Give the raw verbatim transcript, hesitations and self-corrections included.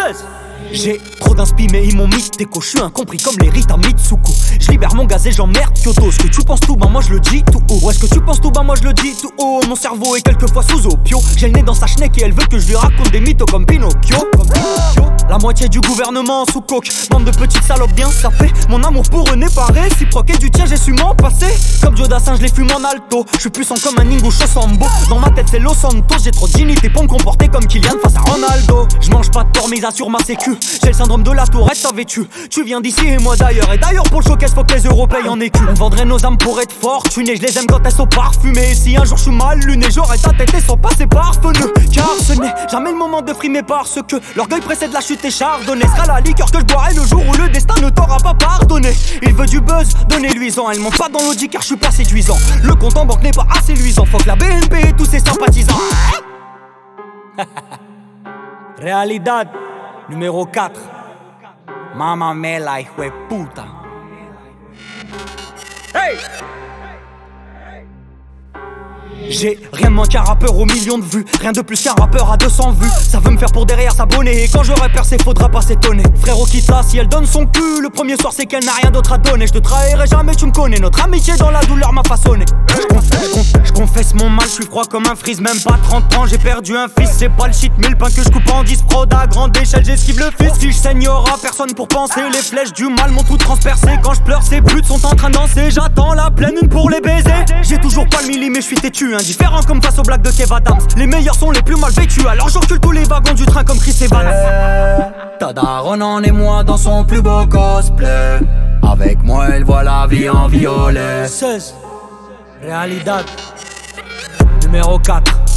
seize. J'ai trop d'inspi mais ils m'ont mis déco, je suis incompris comme les Rita Mitsuko. Je libère mon gaz et j'emmerde Kyoto. Ce que tu penses tout bas moi je le dis tout haut. Ou est-ce que tu penses tout bas moi je le dis tout haut. Mon cerveau est quelquefois sous opio. J'ai le nez dans sa schneck et elle veut que je lui raconte des mythos comme Pinocchio, comme Pinocchio. La moitié du gouvernement sous coke, bande de petites salopes bien sapées. Mon amour pour eux n'est pas réciproque et du tien j'ai su m'en passer. Comme Joe Dassin je les fume en alto. Je suis puissant comme un Ingo Sambo. Dans ma tête c'est Los Santos. J'ai trop de dignité pour me comporter comme Kylian face à Ronaldo. Je mange pas de porc mais ils assurent ma sécu. J'ai le syndrome de la tourette, savais-tu? Tu viens d'ici et moi d'ailleurs. Et d'ailleurs pour le showcase faut que les euros payent en écu. On vendrait nos âmes pour être fortunés. Je les aime quand elles sont parfumées. Et si un jour je suis mal luné, j'aurais ta tête et sans passer parvenu. Car ce n'est jamais le moment de frimer parce que l'orgueil précède la chute et chardonnay. Sera la liqueur que je boirai le jour où le destin ne t'aura pas pardonné. Il veut du buzz, donnez-lui-en. Elle monte pas dans l'audi car je suis pas séduisant. Le compte en banque n'est pas assez luisant. Faut que la B N P et tous ses sympathisants. Realidad numéro quatre. Mama mela hijo de puta. Hey! J'ai rien de moins qu'un rappeur aux millions de vues. Rien de plus qu'un rappeur à deux cents vues. Ça veut me faire pour derrière s'abonner. Et quand j'aurai percé faudra pas s'étonner. Frérot quitte là si elle donne son cul. Le premier soir c'est qu'elle n'a rien d'autre à donner. Je te trahirai jamais tu me connais. Notre amitié dans la douleur m'a façonné. Je confesse, je confesse mon mal. Je suis froid comme un freeze. Même pas trente ans j'ai perdu un fils. C'est pas le shit mais le pain que je coupe en dix. Fraude à grande échelle j'esquive le fils. Si je saigne y'aura personne pour penser. Les flèches du mal m'ont tout transpercé. Quand je pleure ces putes sont en train de danser. J'attends la pleine une pour les baiser. J'ai toujours pas le milli mais je suis têtu. Indifférent comme face aux blagues de Kev Adams. Les meilleurs sont les plus mal vécus. Alors j'encule tous les wagons du train comme Chris Evans. Hey, ta daronne en émoi dans son plus beau cosplay. Avec moi elle voit la vie en violet. seize. Realidad numéro quatre.